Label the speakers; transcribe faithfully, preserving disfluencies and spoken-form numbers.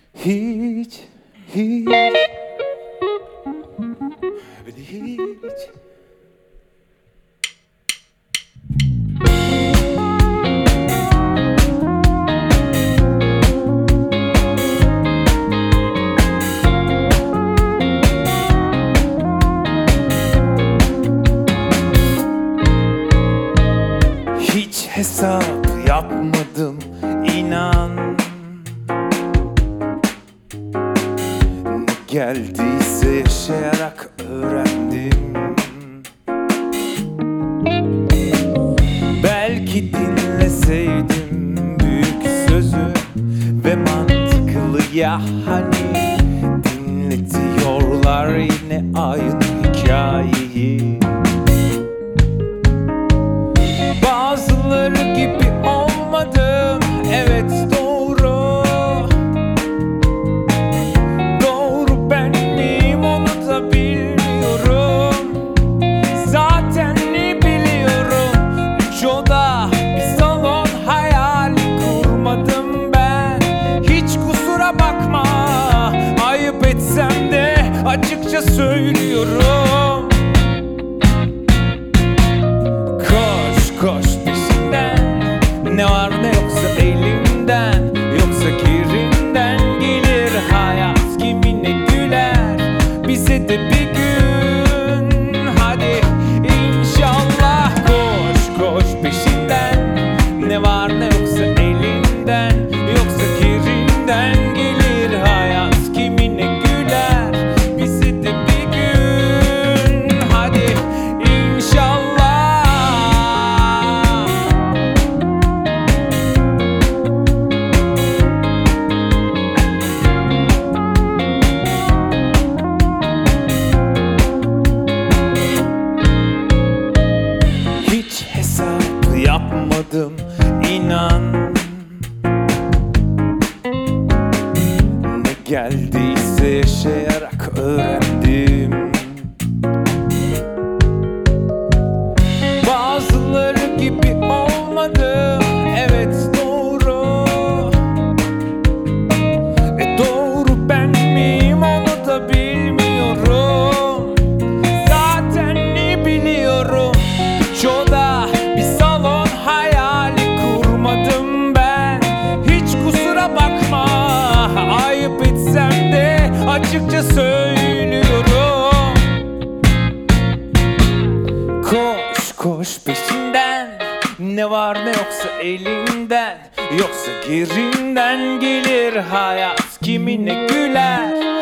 Speaker 1: Hiç, hiç, beni hiç. Hiç hesap yapmadım inan. Ne geldiyse yaşayarak öğrendim. Belki dinleseydim büyük sözü ve mantıklı ya hani, dinletiyorlar yine aynı hikayeyi. Bazıları gibi olmadım, evet doğru. Doğru ben miyim onu da bilmiyorum. Zaten ne biliyorum, üç oda bir salon hayali kurmadım ben. Hiç kusura bakma, ayıp etsem de açıkça söylüyorum. Koş peşinden, ne var ne yoksa elinden, yoksa kirinden gelir hayat, kimine güler, bize de bir gün. Hadi inşallah koş koş peşinden, ne var ne yoksa elinden, yoksa kirinden gelir hayat, kimine güler, bize de bir gün. Hadi inşallah. Hiç hesap yapmadım inan. Ne geldiyse yaşayarak öğrendim. Bazıları gibi olmadım, evet doğru. E doğru ben miyim onu da bilmiyorum. Zaten ne biliyorum, üç oda bir salon hayali kurmadım ben. Hiç kusura bakma, ayıp etsem de açıkça söylüyorum. Koş koş peşinden, ne var ne yoksa elinden, yoksa gerinden gelir hayat, kimine güler,